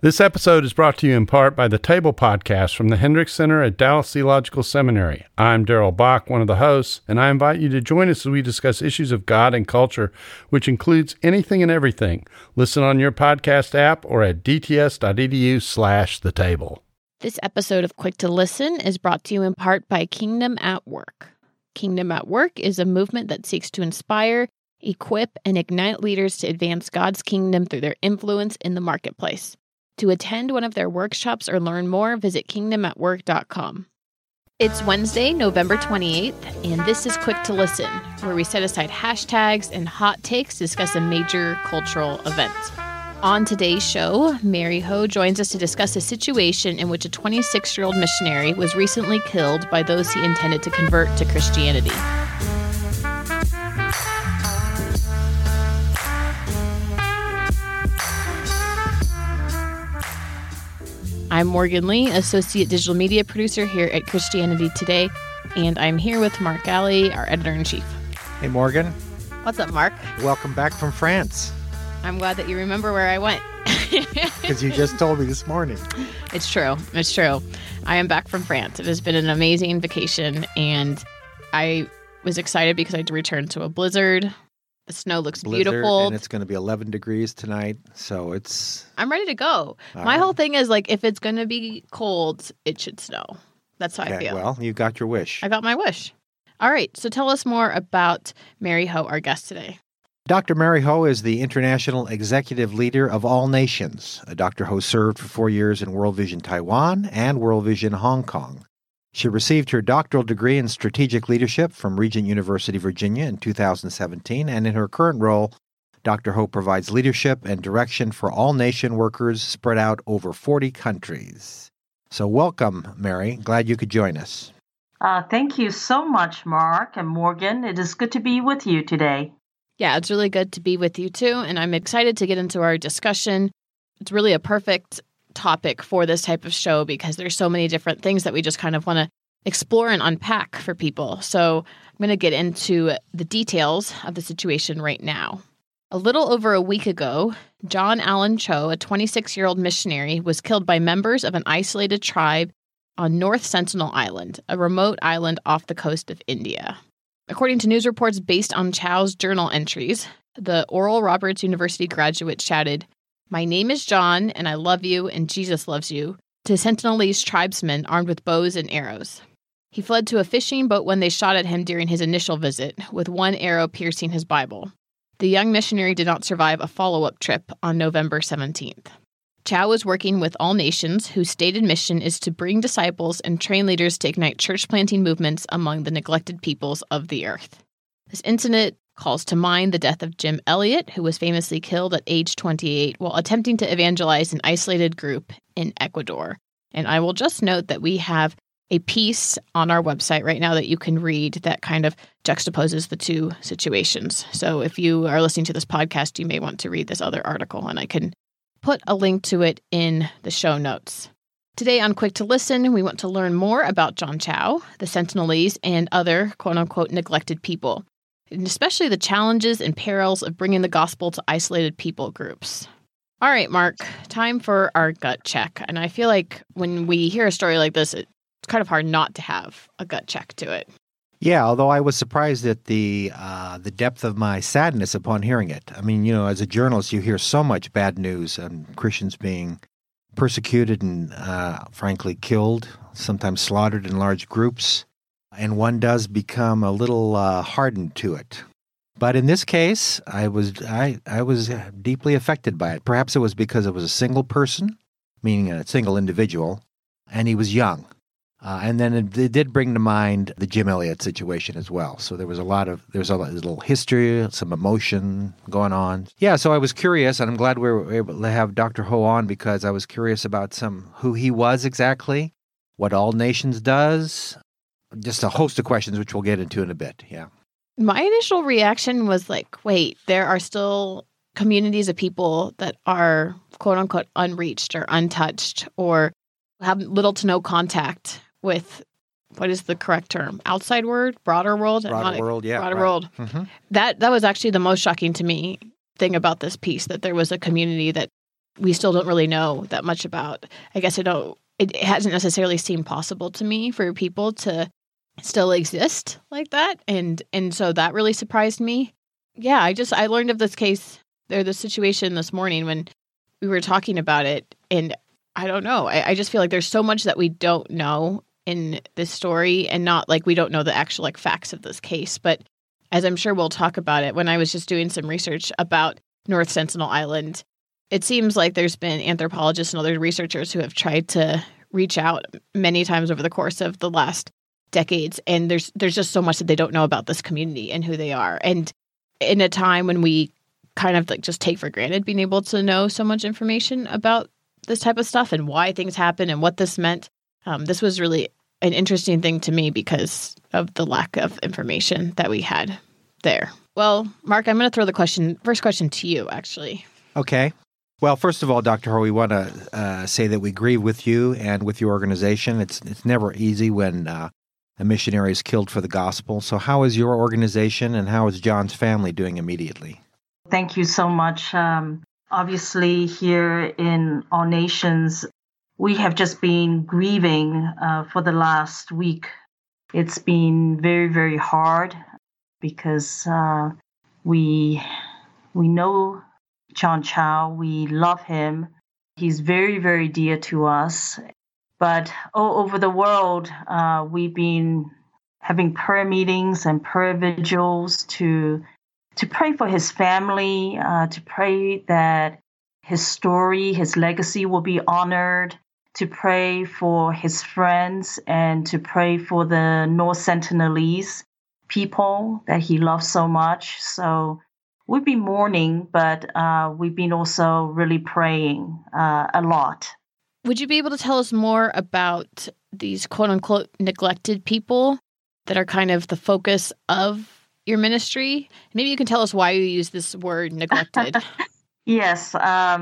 This episode is brought to you in part by the Table Podcast from the Hendricks Center at Dallas Theological Seminary. I'm Darrell Bach, one of the hosts, and I invite you to join us as we discuss issues of God and culture, which includes anything and everything. Listen on your podcast app or at dts.edu/thetable. This episode of Quick to Listen is brought to you in part by Kingdom at Work. Kingdom at Work is a movement that seeks to inspire, equip, and ignite leaders to advance God's kingdom through their influence in the marketplace. To attend one of their workshops or learn more, visit kingdomatwork.com. It's Wednesday, November 28th, and this is Quick to Listen, where we set aside hashtags and hot takes to discuss a major cultural event. On today's show, Mary Ho joins us to discuss a situation in which a 26-year-old missionary was recently killed by those he intended to convert to Christianity. I'm Morgan Lee, Associate Digital Media Producer here at Christianity Today, and I'm here with Mark Galli, our Editor-in-Chief. Hey, Morgan. What's up, Mark? Welcome back from France. I'm glad that you remember where I went. Because you just told me this morning. It's true. It's true. I am back from France. It has been an amazing vacation, and I was excited because I had to return to a blizzard. The snow looks beautiful. And it's going to be 11 degrees tonight, so I'm ready to go. My whole thing is, like, if it's going to be cold, it should snow. That's how I feel. Well, you got your wish. I got my wish. All right, so tell us more about Mary Ho, our guest today. Dr. Mary Ho is the International Executive Leader of All Nations. Dr. Ho served for 4 years in World Vision Taiwan and World Vision Hong Kong. She received her doctoral degree in strategic leadership from Regent University, Virginia in 2017, and in her current role, Dr. Ho provides leadership and direction for all nation workers spread out over 40 countries. So welcome, Mary. Glad you could join us. Thank you so much, Mark and Morgan. It is good to be with you today. Yeah, it's really good to be with you too, and I'm excited to get into our discussion. It's really a perfect topic for this type of show because there's so many different things that we just kind of want to explore and unpack for people. So I'm going to get into the details of the situation right now. A little over a week ago, John Allen Cho, a 26-year-old missionary, was killed by members of an isolated tribe on North Sentinel Island, a remote island off the coast of India. According to news reports based on Cho's journal entries, the Oral Roberts University graduate shouted, "My name is John, and I love you, and Jesus loves you," to Sentinelese tribesmen armed with bows and arrows. He fled to a fishing boat when they shot at him during his initial visit, with one arrow piercing his Bible. The young missionary did not survive a follow-up trip on November 17th. Cho was working with All Nations, whose stated mission is to bring disciples and train leaders to ignite church-planting movements among the neglected peoples of the earth. This incident calls to mind the death of Jim Elliot, who was famously killed at age 28 while attempting to evangelize an isolated group in Ecuador. And I will just note that we have a piece on our website right now that you can read that kind of juxtaposes the two situations. So if you are listening to this podcast, you may want to read this other article, and I can put a link to it in the show notes. Today on Quick to Listen, we want to learn more about John Cho, the Sentinelese, and other quote-unquote neglected people, and especially the challenges and perils of bringing the gospel to isolated people groups. All right, Mark, time for our gut check. And I feel like when we hear a story like this, it's kind of hard not to have a gut check to it. Yeah, although I was surprised at the depth of my sadness upon hearing it. I mean, as a journalist, you hear so much bad news on Christians being persecuted and, frankly, killed, sometimes slaughtered in large groups. And one does become a little hardened to it. But in this case, I was deeply affected by it. Perhaps it was because it was a single person, meaning a single individual, and he was young. And then it did bring to mind the Jim Elliot situation as well. So there was a little history, some emotion going on. Yeah, so I was curious, and I'm glad we were able to have Dr. Ho on because I was curious about who he was exactly, what All Nations does, just a host of questions, which we'll get into in a bit. Yeah. My initial reaction was like, wait, there are still communities of people that are quote unquote unreached or untouched or have little to no contact with, what is the correct term? Outside world? Broader world? Broader world, yeah. Broader right. world. Mm-hmm. That was actually the most shocking to me thing about this piece, that there was a community that we still don't really know that much about. I guess it hasn't necessarily seemed possible to me for people to still exist like that. And so that really surprised me. Yeah, I learned of this case or this situation this morning when we were talking about it. And I don't know. I just feel like there's so much that we don't know in this story, and not like we don't know the actual like facts of this case. But as I'm sure we'll talk about it, when I was just doing some research about North Sentinel Island, it seems like there's been anthropologists and other researchers who have tried to reach out many times over the course of the last decades. And there's just so much that they don't know about this community and who they are. And in a time when we kind of like just take for granted being able to know so much information about this type of stuff and why things happen and what this meant, this was really an interesting thing to me because of the lack of information that we had there. Well, Mark, I'm going to throw the first question to you, actually. Okay. Well, first of all, Dr. Ho, we want to say that we grieve with you and with your organization. It's never easy when a missionary is killed for the gospel. So how is your organization and how is John's family doing immediately? Thank you so much. Obviously, here in All Nations, we have just been grieving for the last week. It's been very, very hard because we know John Chau. We love him. He's very, very dear to us. But all over the world, we've been having prayer meetings and prayer vigils to pray for his family, to pray that his story, his legacy will be honored, to pray for his friends, and to pray for the North Sentinelese people that he loves so much. So we've been mourning, but we've been also really praying a lot. Would you be able to tell us more about these quote-unquote neglected people that are kind of the focus of your ministry? Maybe you can tell us why you use this word neglected. Yes.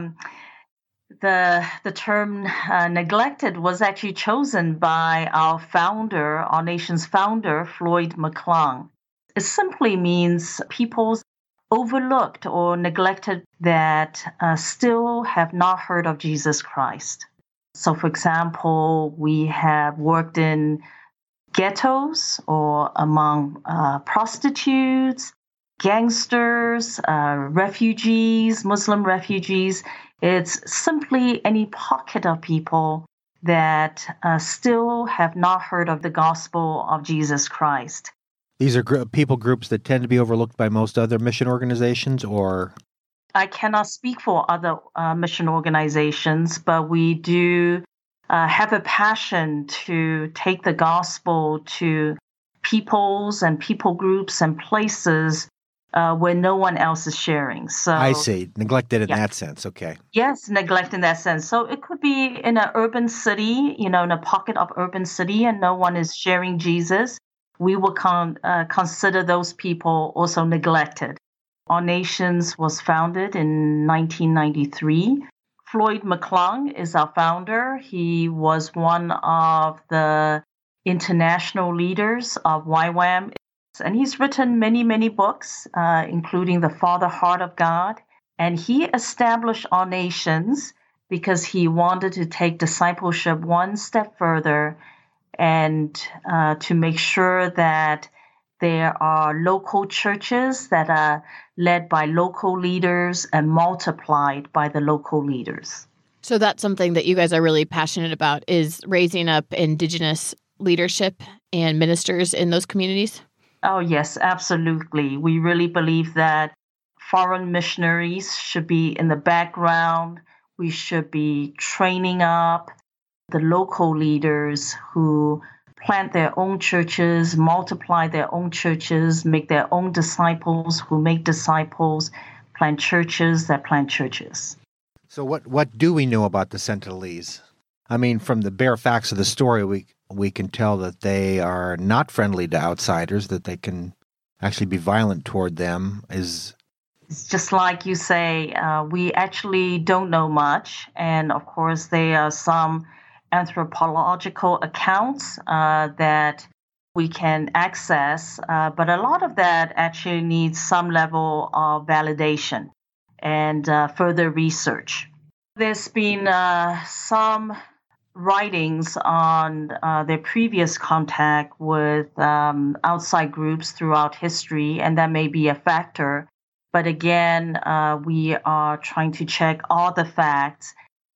The term neglected was actually chosen by our founder, our nation's founder, Floyd McClung. It simply means people overlooked or neglected that still have not heard of Jesus Christ. So, for example, we have worked in ghettos or among prostitutes, gangsters, refugees, Muslim refugees. It's simply any pocket of people that still have not heard of the gospel of Jesus Christ. These are people groups that tend to be overlooked by most other mission organizations, or? I cannot speak for other mission organizations, but we do have a passion to take the gospel to peoples and people groups and places where no one else is sharing. So I see. Neglected in that sense. Okay. Yes, neglected in that sense. So it could be in an urban city, in a pocket of urban city, and no one is sharing Jesus. We will consider those people also neglected. All Nations was founded in 1993. Floyd McClung is our founder. He was one of the international leaders of YWAM. And he's written many, many books, including The Father Heart of God. And he established All Nations because he wanted to take discipleship one step further and to make sure that there are local churches that are led by local leaders and multiplied by the local leaders. So that's something that you guys are really passionate about, is raising up Indigenous leadership and ministers in those communities? Oh, yes, absolutely. We really believe that foreign missionaries should be in the background. We should be training up the local leaders who plant their own churches, multiply their own churches, make their own disciples who make disciples, plant churches that plant churches. So what do we know about the Sentinelese? I mean, from the bare facts of the story, we can tell that they are not friendly to outsiders, that they can actually be violent toward them. It's just like you say, we actually don't know much. And of course, there are some anthropological accounts that we can access, but a lot of that actually needs some level of validation and further research. There's been some writings on their previous contact with outside groups throughout history, and that may be a factor. But again, we are trying to check all the facts.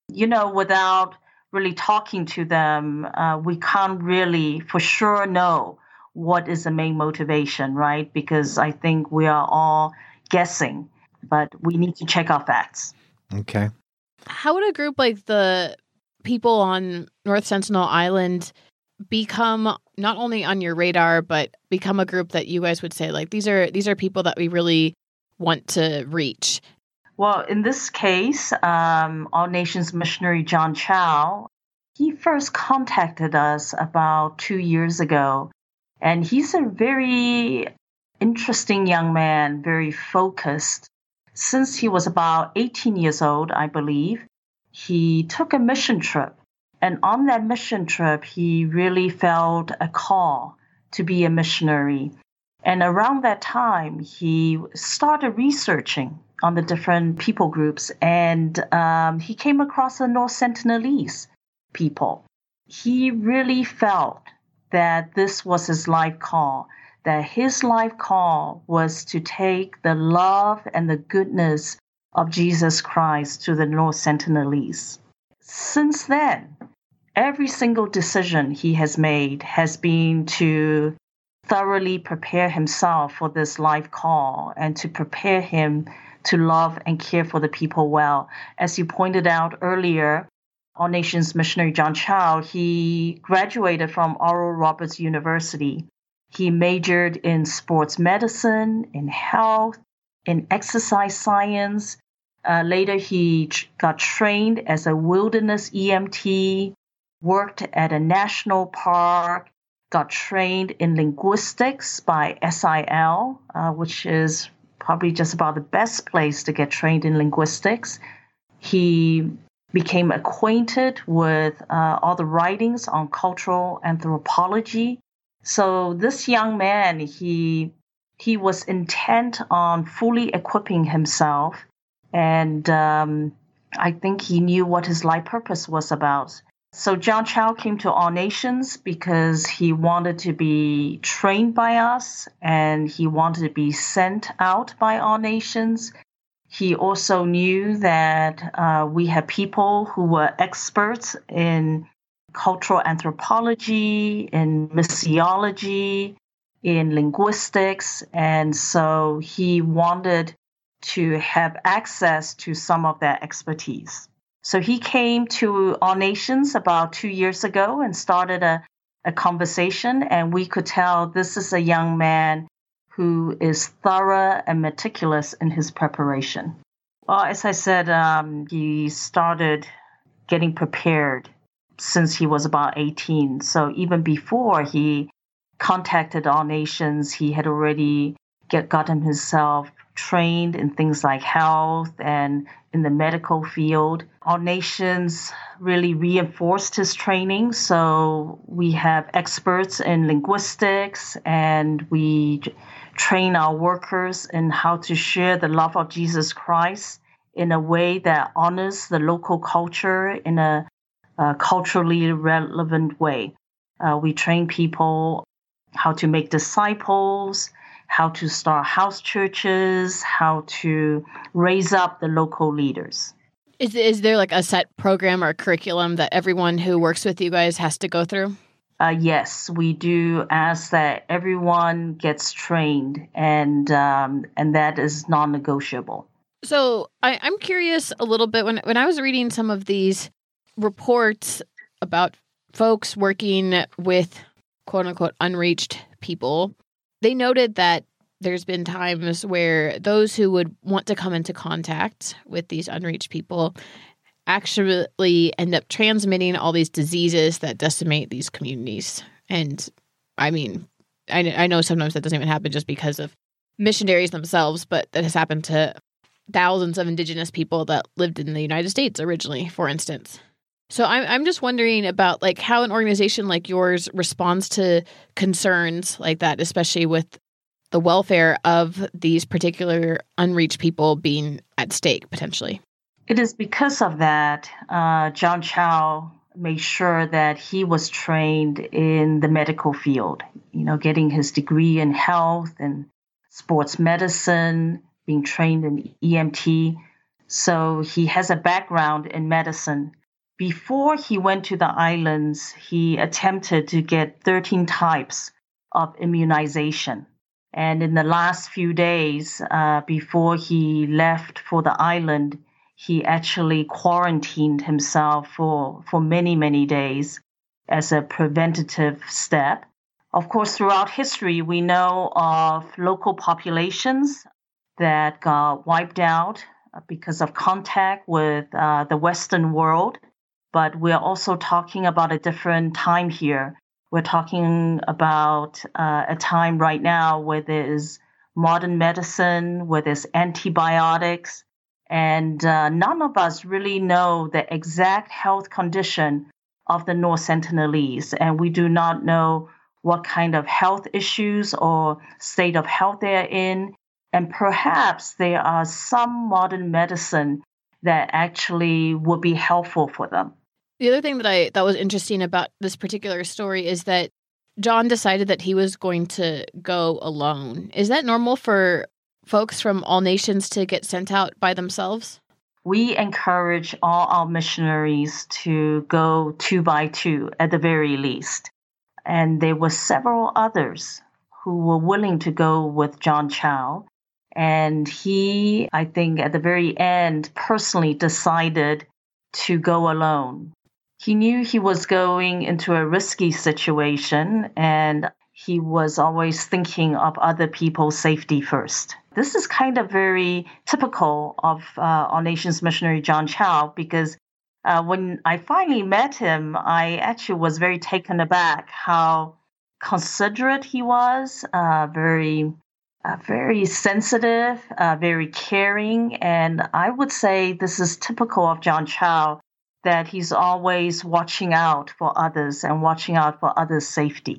Without really talking to them, we can't really for sure know what is the main motivation, right? Because I think we are all guessing, but we need to check our facts. Okay. How would a group like the people on North Sentinel Island become not only on your radar, but become a group that you guys would say, like, these are people that we really want to reach? Well, in this case, All Nations missionary John Chow, he first contacted us about 2 years ago. And he's a very interesting young man, very focused. Since he was about 18 years old, I believe, he took a mission trip. And on that mission trip, he really felt a call to be a missionary. And around that time, he started researching on the different people groups, and he came across the North Sentinelese people. He really felt that this was his life call, that his life call was to take the love and the goodness of Jesus Christ to the North Sentinelese. Since then, every single decision he has made has been to thoroughly prepare himself for this life call and to prepare him to love and care for the people well. As you pointed out earlier, All Nations missionary John Chow, he graduated from Oral Roberts University. He majored in sports medicine, in health, in exercise science. Later, he got trained as a wilderness EMT, worked at a national park, got trained in linguistics by SIL, which is probably just about the best place to get trained in linguistics. He became acquainted with all the writings on cultural anthropology. So this young man, he was intent on fully equipping himself, and I think he knew what his life purpose was about. So John Chow came to All Nations because he wanted to be trained by us, and he wanted to be sent out by All Nations. He also knew that we had people who were experts in cultural anthropology, in missiology, in linguistics, and so he wanted to have access to some of that expertise. So he came to All Nations about 2 years ago and started a conversation, and we could tell this is a young man who is thorough and meticulous in his preparation. Well, as I said, he started getting prepared since he was about 18. So even before he contacted All Nations, he had already gotten himself trained in things like health and in the medical field. All Nations really reinforced his training. So we have experts in linguistics, and we train our workers in how to share the love of Jesus Christ in a way that honors the local culture in a culturally relevant way. We train people how to make disciples, how to start house churches, how to raise up the local leaders. Is there like a set program or curriculum that everyone who works with you guys has to go through? Yes, we do ask that everyone gets trained, and that is non-negotiable. So I'm curious a little bit, when I was reading some of these reports about folks working with quote-unquote unreached people, they noted that there's been times where those who would want to come into contact with these unreached people actually end up transmitting all these diseases that decimate these communities. And I mean, I know sometimes that doesn't even happen just because of missionaries themselves, but that has happened to thousands of indigenous people that lived in the United States originally, for instance. So I'm just wondering about like how an organization like yours responds to concerns like that, especially with the welfare of these particular unreached people being at stake potentially. It is because of that, John Chau made sure that he was trained in the medical field, getting his degree in health and sports medicine, being trained in EMT. So he has a background in medicine. Before he went to the islands, he attempted to get 13 types of immunization. And in the last few days, before he left for the island, he actually quarantined himself for many, many days as a preventative step. Of course, throughout history, we know of local populations that got wiped out because of contact with the Western world. But we're also talking about a different time here. We're talking about a time right now where there's modern medicine, where there's antibiotics, and none of us really know the exact health condition of the North Sentinelese, and we do not know what kind of health issues or state of health they're in, and perhaps there are some modern medicine that actually would be helpful for them. The other thing that I thought was interesting about this particular story is that John decided that he was going to go alone. Is that normal for folks from all nations to get sent out by themselves? We encourage all our missionaries to go 2 by 2 at the very least. And there were several others who were willing to go with John Chau. And he, I think at the very end, personally decided to go alone. He knew he was going into a risky situation, and he was always thinking of other people's safety first. This is kind of very typical of All Nations missionary John Chau, because when I finally met him, I actually was very taken aback how considerate he was, very sensitive, very caring. And I would say this is typical of John Chau, that he's always watching out for others and watching out for others' safety.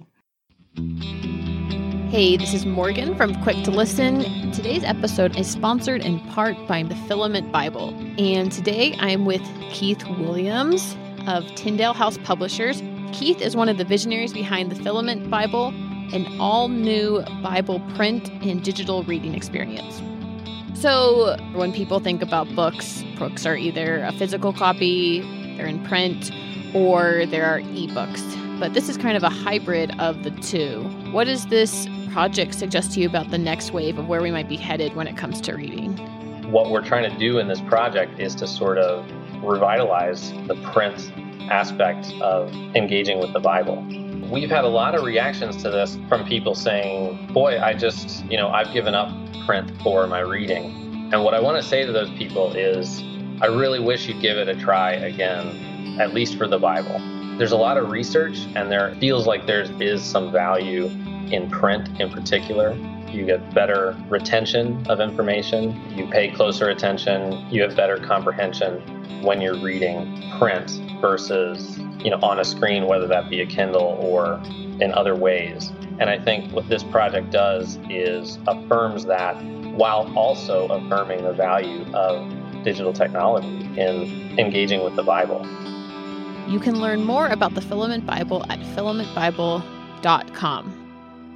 Hey, this is Morgan from Quick to Listen. Today's episode is sponsored in part by the Filament Bible. And today I'm with Keith Williams of Tyndale House Publishers. Keith is one of the visionaries behind the Filament Bible, an all-new Bible print and digital reading experience. So when people think about books are either a physical copy, they're in print, or there are ebooks. But this is kind of a hybrid of the two. What does this project suggest to you about the next wave of where we might be headed when it comes to reading? What we're trying to do in this project is to sort of revitalize the print aspect of engaging with the Bible. We've had a lot of reactions to this from people saying, boy, I've given up print for my reading. And what I want to say to those people is, I really wish you'd give it a try again, at least for the Bible. There's a lot of research, and there feels like there is some value in print in particular. You get better retention of information, you pay closer attention, you have better comprehension when you're reading print versus, on a screen, whether that be a Kindle or in other ways. And I think what this project does is affirms that while also affirming the value of digital technology in engaging with the Bible. You can learn more about the Filament Bible at filamentbible.com.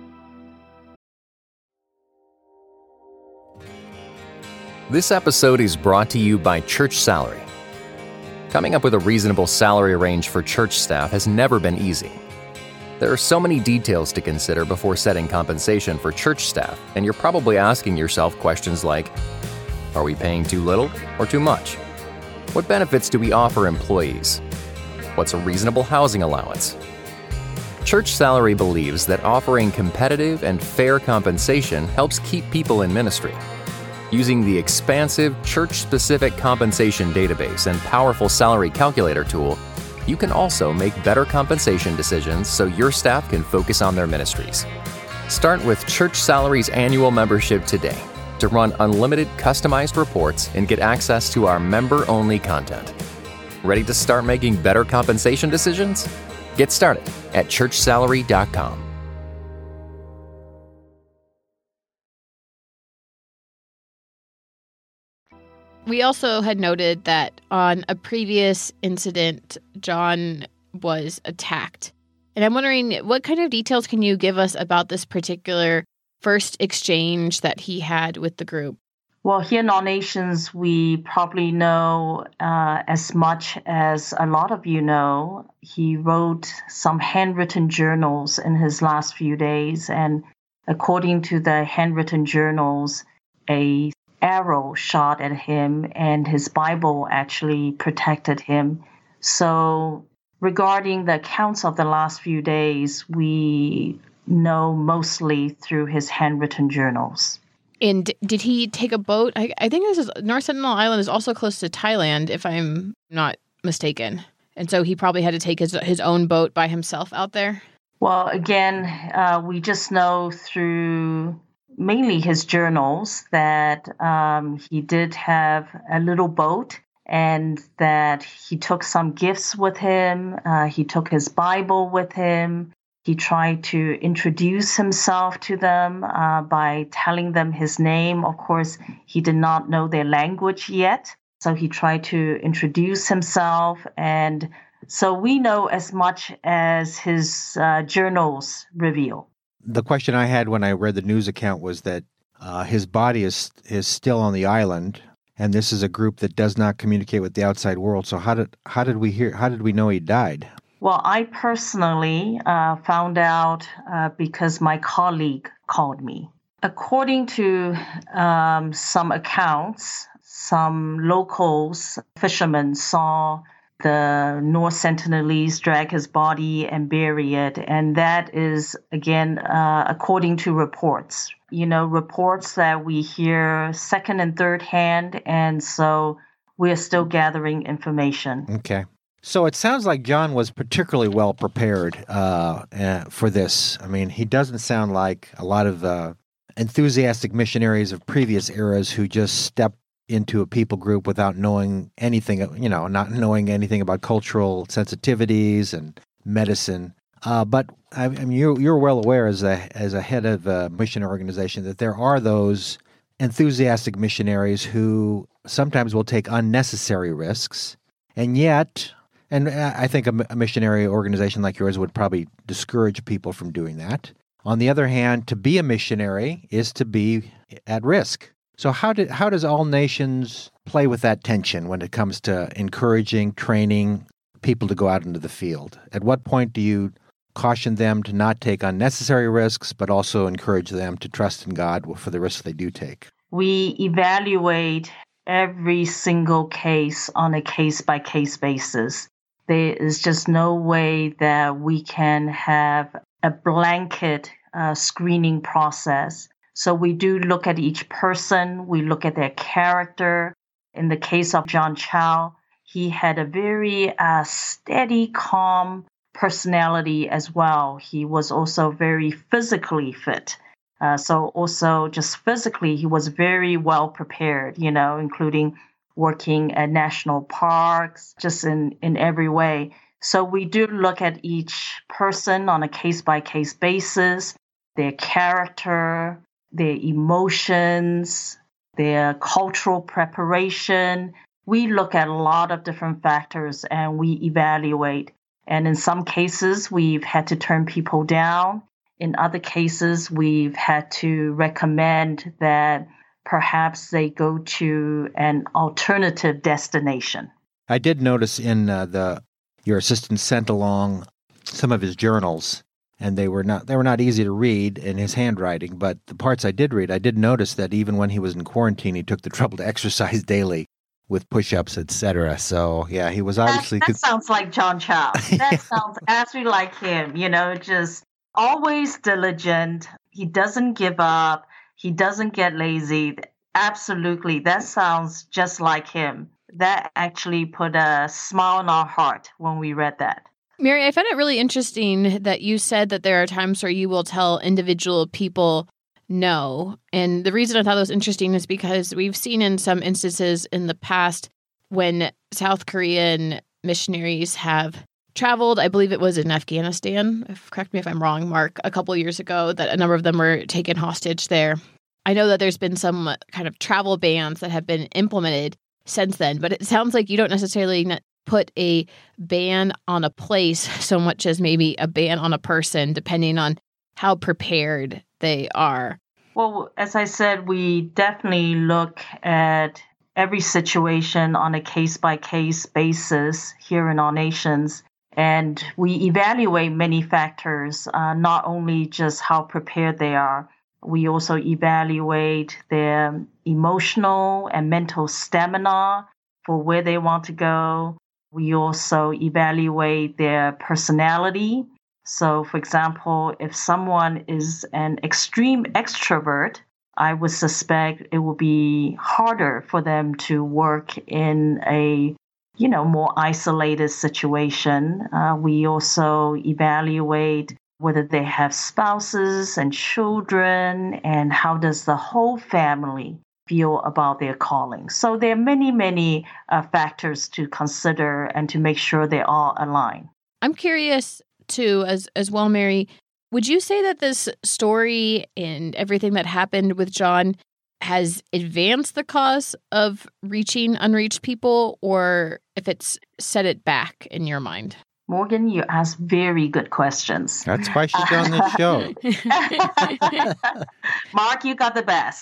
This episode is brought to you by Church Salary. Coming up with a reasonable salary range for church staff has never been easy. There are so many details to consider before setting compensation for church staff, and you're probably asking yourself questions like, are we paying too little or too much? What benefits do we offer employees? What's a reasonable housing allowance? Church Salary believes that offering competitive and fair compensation helps keep people in ministry. Using the expansive church-specific compensation database and powerful salary calculator tool, you can also make better compensation decisions so your staff can focus on their ministries. Start with Church Salary's annual membership today to run unlimited customized reports and get access to our member-only content. Ready to start making better compensation decisions? Get started at churchsalary.com. We also had noted that on a previous incident, John was attacked. And I'm wondering, what kind of details can you give us about this particular first exchange that he had with the group? Well, here in All Nations, we probably know as much as a lot of you know. He wrote some handwritten journals in his last few days. And according to the handwritten journals, a arrow shot at him and his Bible actually protected him. So regarding the accounts of the last few days, we know mostly through his handwritten journals. And did he take a boat? I think this is North Sentinel Island is also close to Thailand, if I'm not mistaken. And so he probably had to take his own boat by himself out there. Well, again, we just know through mainly his journals that he did have a little boat and that he took some gifts with him. He took his Bible with him. He tried to introduce himself to them by telling them his name. Of course, he did not know their language yet, so he tried to introduce himself. And so we know as much as his journals reveal. The question I had when I read the news account was that his body is still on the island, and this is a group that does not communicate with the outside world. So how did we know he died? Well, I personally found out because my colleague called me. According to some accounts, some locals, fishermen, saw the North Sentinelese drag his body and bury it. And that is, again, according to reports. Reports that we hear second and third hand. And so we're still gathering information. Okay. So it sounds like John was particularly well prepared for this. I mean, he doesn't sound like a lot of enthusiastic missionaries of previous eras who just stepped into a people group without knowing anything, not knowing anything about cultural sensitivities and medicine. But I mean, you're well aware as a head of a mission organization that there are those enthusiastic missionaries who sometimes will take unnecessary risks, and yet. And I think a missionary organization like yours would probably discourage people from doing that. On the other hand, to be a missionary is to be at risk. So how does All Nations play with that tension when it comes to encouraging, training people to go out into the field? At what point do you caution them to not take unnecessary risks, but also encourage them to trust in God for the risks they do take? We evaluate every single case on a case-by-case basis. There is just no way that we can have a blanket screening process. So we do look at each person. We look at their character. In the case of John Chau, he had a very steady, calm personality as well. He was also very physically fit. So also just physically, he was very well prepared, including working at national parks, just in every way. So we do look at each person on a case-by-case basis, their character, their emotions, their cultural preparation. We look at a lot of different factors and we evaluate. And in some cases, we've had to turn people down. In other cases, we've had to recommend that perhaps they go to an alternative destination. I did notice in your assistant sent along some of his journals, and they were not easy to read in his handwriting. But the parts I did read, I did notice that even when he was in quarantine, he took the trouble to exercise daily with push-ups, etc. So yeah, he was obviously that sounds like John Chau. That sounds absolutely like him. Just always diligent. He doesn't give up. He doesn't get lazy. Absolutely. That sounds just like him. That actually put a smile on our heart when we read that. Mary, I found it really interesting that you said that there are times where you will tell individual people no. And the reason I thought that was interesting is because we've seen in some instances in the past when South Korean missionaries have traveled, I believe it was in Afghanistan, correct me if I'm wrong, Mark, a couple of years ago, that a number of them were taken hostage there. I know that there's been some kind of travel bans that have been implemented since then. But it sounds like you don't necessarily put a ban on a place so much as maybe a ban on a person, depending on how prepared they are. Well, as I said, we definitely look at every situation on a case-by-case basis here in All Nations. And we evaluate many factors, not only just how prepared they are. We also evaluate their emotional and mental stamina for where they want to go. We also evaluate their personality. So, for example, if someone is an extreme extrovert, I would suspect it will be harder for them to work in a more isolated situation. We also evaluate whether they have spouses and children, and how does the whole family feel about their calling. So there are many, many factors to consider and to make sure they all align. I'm curious too, as well, Mary, would you say that this story and everything that happened with John has advanced the cause of reaching unreached people, or if it's set it back in your mind? Morgan, you ask very good questions. That's why she's on this show. Mark, you got the best.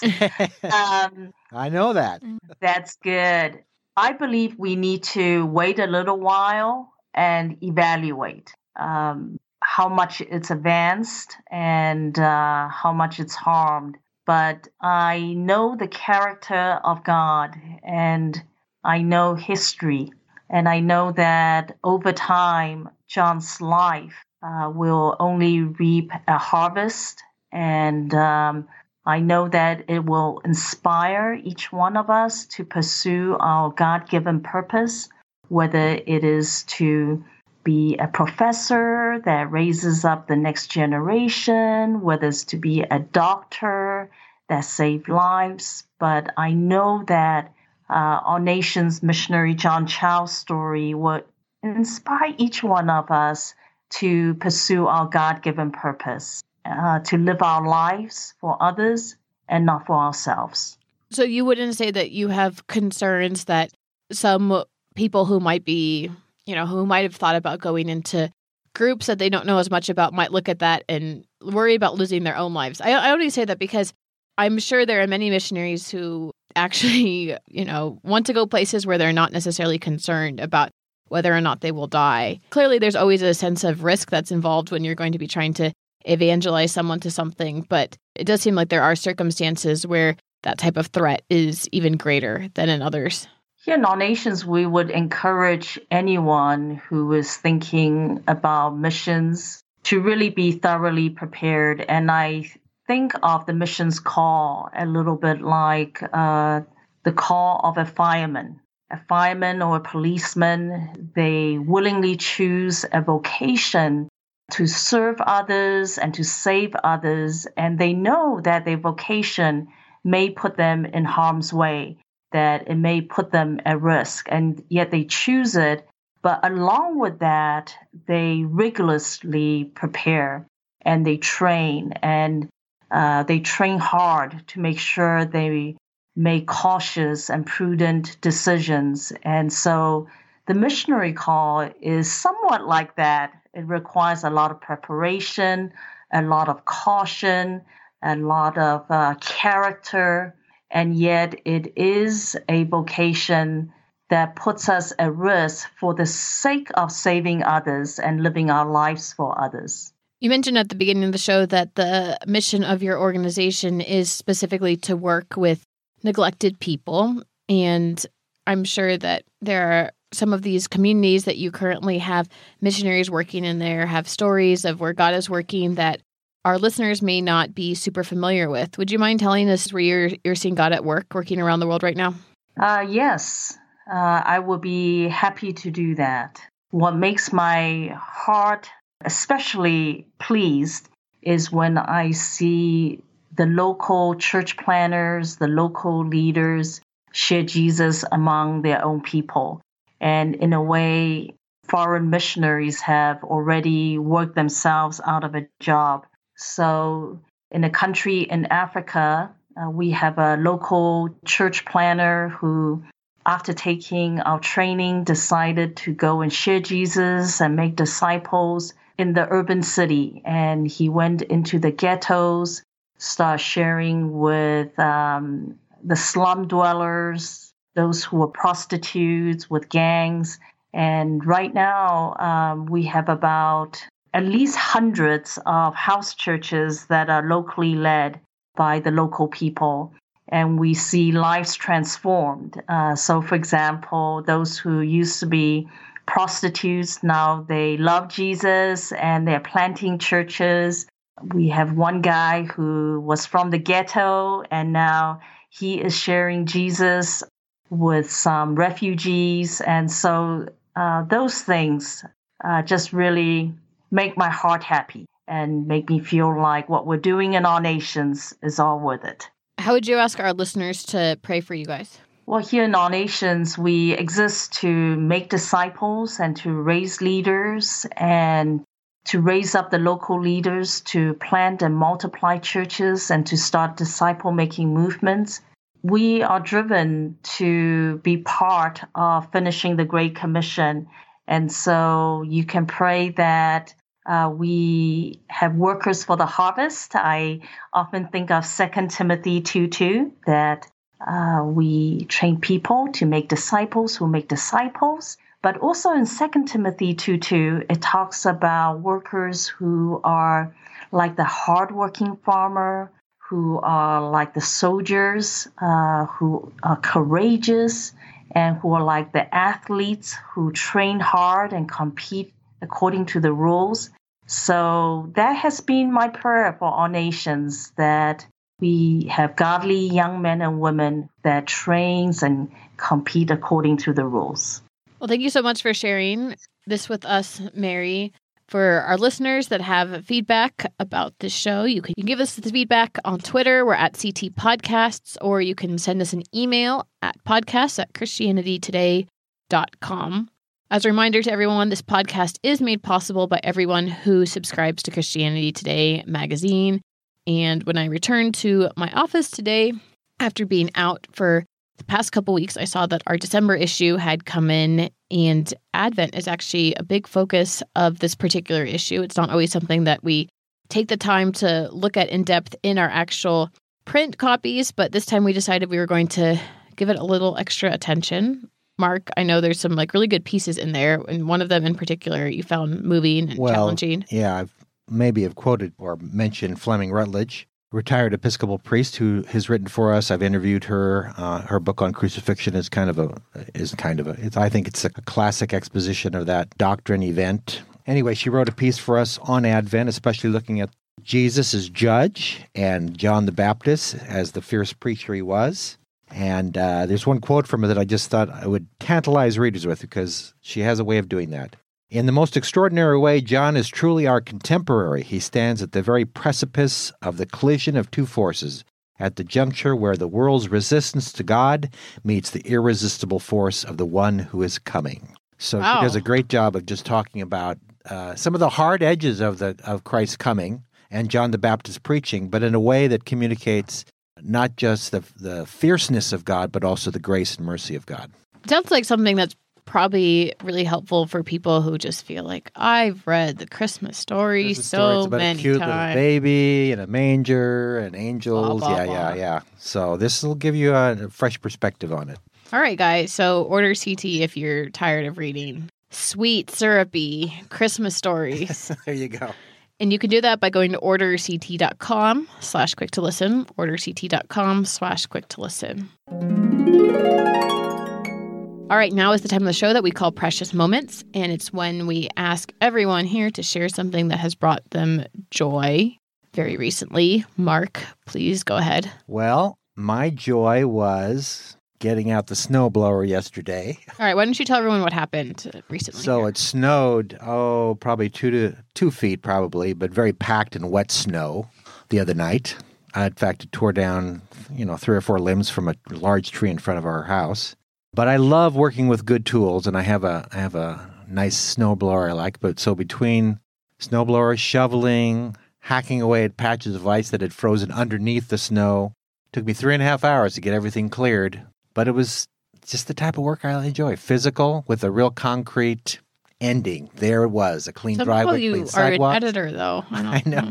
I know that. That's good. I believe we need to wait a little while and evaluate how much it's advanced and how much it's harmed. But I know the character of God, and I know history, and I know that over time, John's life will only reap a harvest, and I know that it will inspire each one of us to pursue our God-given purpose, whether it is to be a professor that raises up the next generation, whether it's to be a doctor that saves lives. But I know that Our Nation's missionary John Chow's story would inspire each one of us to pursue our God-given purpose, to live our lives for others and not for ourselves. So you wouldn't say that you have concerns that some people who might be, who might have thought about going into groups that they don't know as much about might look at that and worry about losing their own lives. I only say that because I'm sure there are many missionaries who actually, want to go places where they're not necessarily concerned about whether or not they will die. Clearly, there's always a sense of risk that's involved when you're going to be trying to evangelize someone to something, but it does seem like there are circumstances where that type of threat is even greater than in others. Here in All Nations, we would encourage anyone who is thinking about missions to really be thoroughly prepared. And I think of the missions call a little bit like the call of a fireman. A fireman or a policeman, they willingly choose a vocation to serve others and to save others, and they know that their vocation may put them in harm's way, that it may put them at risk, and yet they choose it. But along with that, they rigorously prepare and they train, and they train hard to make sure they make cautious and prudent decisions. And so the missionary call is somewhat like that. It requires a lot of preparation, a lot of caution, a lot of character, and yet it is a vocation that puts us at risk for the sake of saving others and living our lives for others. You mentioned at the beginning of the show that the mission of your organization is specifically to work with neglected people, and I'm sure that there are some of these communities that you currently have missionaries working in there, have stories of where God is working that our listeners may not be super familiar with. Would you mind telling us where you're seeing God at work, working around the world right now? Yes, I will be happy to do that. What makes my heart especially pleased is when I see the local church planners, the local leaders share Jesus among their own people. And in a way, foreign missionaries have already worked themselves out of a job. So in a country in Africa, we have a local church planner who after taking our training, decided to go and share Jesus and make disciples in the urban city. And he went into the ghettos, started sharing with the slum dwellers, those who were prostitutes, with gangs. And right now, we have about at least hundreds of house churches that are locally led by the local people. And we see lives transformed. So, for example, those who used to be prostitutes, now they love Jesus and they're planting churches. We have one guy who was from the ghetto, and now he is sharing Jesus with some refugees. And so those things just really make my heart happy and make me feel like what we're doing in our nations is all worth it. How would you ask our listeners to pray for you guys? Well, here in our nations, we exist to make disciples and to raise leaders and to raise up the local leaders to plant and multiply churches and to start disciple-making movements. We are driven to be part of finishing the Great Commission. And so you can pray that we have workers for the harvest. I often think of 2 Timothy 2:2, that we train people to make disciples who make disciples. But also in 2 Timothy 2:2, it talks about workers who are like the hardworking farmer, who are like the soldiers, who are courageous, and who are like the athletes who train hard and compete according to the rules. So that has been my prayer for our nations, that we have godly young men and women that trains and compete according to the rules. Well, thank you so much for sharing this with us, Mary. For our listeners that have feedback about this show, you can give us the feedback on Twitter. We're at CT Podcasts, or you can send us an email at podcasts@christianitytoday.com. As a reminder to everyone, this podcast is made possible by everyone who subscribes to Christianity Today magazine. And when I returned to my office today, after being out for the past couple weeks, I saw that our December issue had come in, and Advent is actually a big focus of this particular issue. It's not always something that we take the time to look at in depth in our actual print copies, but this time we decided we were going to give it a little extra attention. Mark, I know there's some really good pieces in there, and one of them in particular you found moving and challenging. Yeah, I've quoted or mentioned Fleming Rutledge, retired Episcopal priest who has written for us. I've interviewed her. Her book on crucifixion is I think it's a classic exposition of that doctrine event. Anyway, she wrote a piece for us on Advent, especially looking at Jesus as judge and John the Baptist as the fierce preacher he was. And there's one quote from her that I just thought I would tantalize readers with, because she has a way of doing that. In the most extraordinary way, John is truly our contemporary. He stands at the very precipice of the collision of two forces, at the juncture where the world's resistance to God meets the irresistible force of the one who is coming. So She does a great job of just talking about some of the hard edges of Christ's coming and John the Baptist preaching, but in a way that communicates not just the fierceness of God, but also the grace and mercy of God. It sounds like something that's probably really helpful for people who just feel like, I've read the Christmas story so many times. It's about a cute little baby and a manger and angels. Blah, blah, blah. Yeah. So this will give you a fresh perspective on it. All right, guys. So order CT if you're tired of reading sweet, syrupy Christmas stories. There you go. And you can do that by going to orderct.com/quick-to-listen, orderct.com/quick-to-listen. All right, now is the time of the show that we call Precious Moments, and it's when we ask everyone here to share something that has brought them joy very recently. Mark, please go ahead. Well, my joy was getting out the snowblower yesterday. All right, why don't you tell everyone what happened recently? So It snowed, probably 2 feet probably, but very packed and wet snow the other night. In fact, it tore down, 3 or 4 limbs from a large tree in front of our house. But I love working with good tools, and I have a nice snowblower I like. But so between snowblower, shoveling, hacking away at patches of ice that had frozen underneath the snow, it took me 3.5 hours to get everything cleared. But it was just the type of work I enjoy. Physical with a real concrete ending. There it was, a clean driveway, clean sidewalk. You are an editor, though. I know.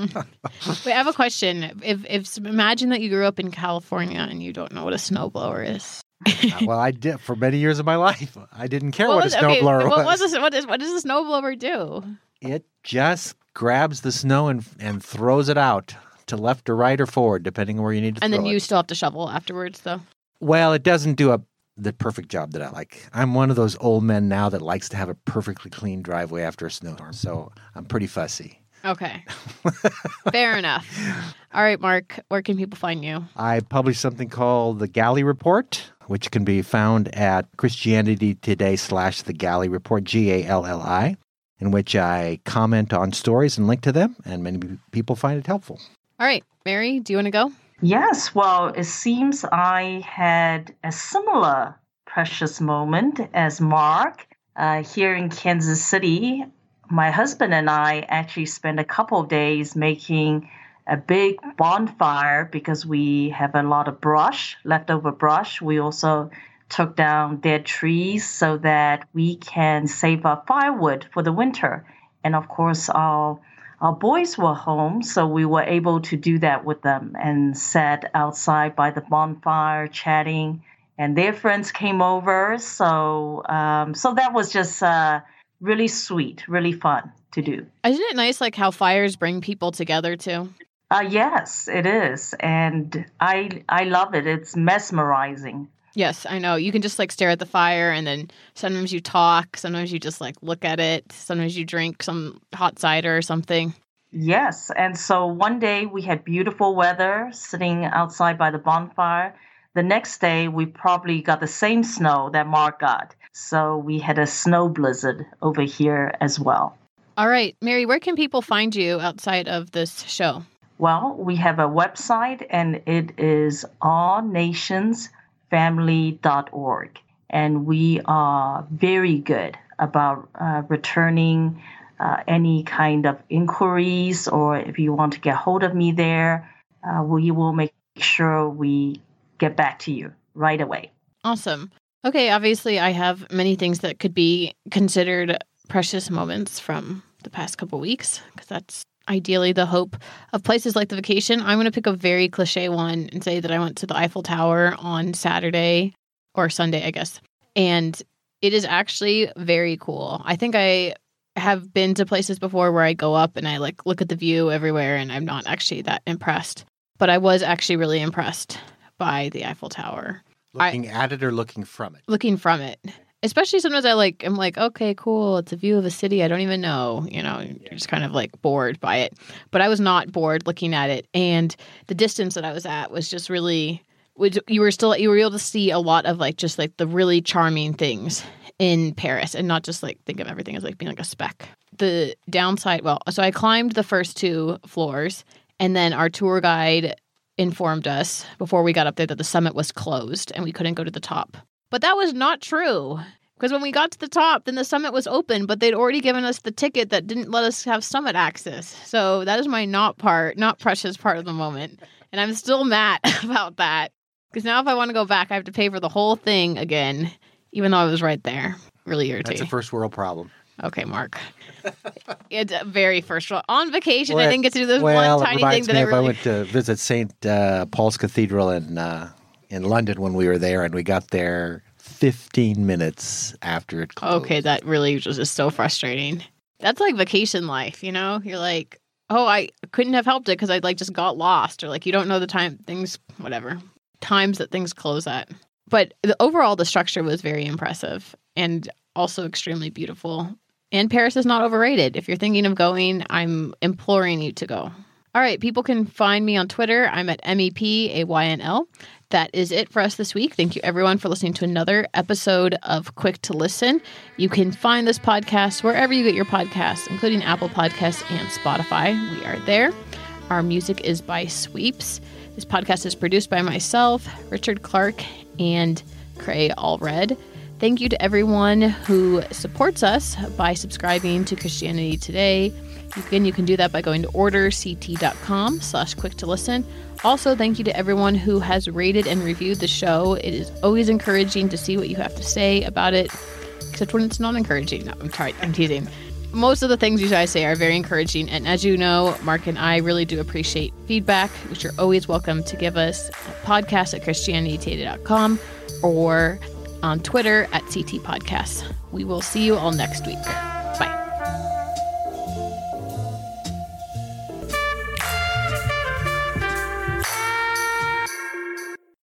Wait, I have a question. If imagine that you grew up in California and you don't know what a snowblower is. Well, I did for many years of my life. I didn't care what a snowblower was. What does a snowblower do? It just grabs the snow and throws it out to left or right or forward, depending on where you need to throw it. And then you still have to shovel afterwards, though? Well, it doesn't do the perfect job that I like. I'm one of those old men now that likes to have a perfectly clean driveway after a snowstorm, so I'm pretty fussy. Okay. Fair enough. All right, Mark, where can people find you? I publish something called The Galley Report, which can be found at Christianity Today/The Galley Report, GALLI, in which I comment on stories and link to them, and many people find it helpful. All right, Mary, do you want to go? Yes, well, it seems I had a similar precious moment as Mark. Here in Kansas City, my husband and I actually spent a couple of days making a big bonfire because we have a lot of leftover brush. We also took down dead trees so that we can save up firewood for the winter. And of course, our boys were home, so we were able to do that with them and sat outside by the bonfire chatting. And their friends came over, so that was just really sweet, really fun to do. Isn't it nice, like how fires bring people together too? Yes, it is, and I love it. It's mesmerizing. Yes, I know. You can just like stare at the fire, and then sometimes you talk, sometimes you just like look at it, sometimes you drink some hot cider or something. Yes, and so one day we had beautiful weather sitting outside by the bonfire. The next day we probably got the same snow that Mark got. So we had a snow blizzard over here as well. All right, Mary, where can people find you outside of this show? Well, we have a website, and it is allnationsfamily.org. And we are very good about returning any kind of inquiries, or if you want to get hold of me there, we will make sure we get back to you right away. Awesome. Okay, obviously I have many things that could be considered precious moments from the past couple weeks, because that's ideally the hope of places like the vacation. I'm going to pick a very cliche one and say that I went to the Eiffel Tower on Saturday or Sunday, I guess. And it is actually very cool. I think I have been to places before where I go up and I like look at the view everywhere and I'm not actually that impressed. But I was actually really impressed by the Eiffel Tower. Looking at it or looking from it? Looking from it. Especially sometimes I'm like, okay, cool. It's a view of a city I don't even know. You know, you're just kind of like bored by it. But I was not bored looking at it. And the distance that I was at was just really, you were able to see a lot of like just like the really charming things in Paris and not just like think of everything as like being like a speck. The downside, so I climbed the first 2 floors and then our tour guide informed us before we got up there that the summit was closed and we couldn't go to the top. But that was not true, because when we got to the top, then the summit was open, but they'd already given us the ticket that didn't let us have summit access. So that is my not precious part of the moment. And I'm still mad about that, because now if I want to go back, I have to pay for the whole thing again, even though I was right there. Really irritating. That's a first world problem. Okay, Mark. It's a very first world. On vacation, I didn't get to do this one tiny thing that I Okay, that really was just so frustrating. That's like vacation life, you know? You're like, oh, I couldn't have helped it because I like just got lost, or like you don't know the times that things close at. But overall, the structure was very impressive and also extremely beautiful. And Paris is not overrated. If you're thinking of going, I'm imploring you to go. All right, people can find me on Twitter. I'm at MEPAYNL. That is it for us this week. Thank you, everyone, for listening to another episode of Quick to Listen. You can find this podcast wherever you get your podcasts, including Apple Podcasts and Spotify. We are there. Our music is by Sweeps. This podcast is produced by myself, Richard Clark, and Cray Allred. Thank you to everyone who supports us by subscribing to Christianity Today. You can do that by going to orderct.com/quick-to-listen. Also, thank you to everyone who has rated and reviewed the show. It is always encouraging to see what you have to say about it, except when it's not encouraging. No, I'm teasing. Most of the things you guys say are very encouraging, and as you know, Mark and I really do appreciate feedback, which you're always welcome to give us at podcast@christianitytoday.com or on Twitter @CT Podcasts. We will see you all next week.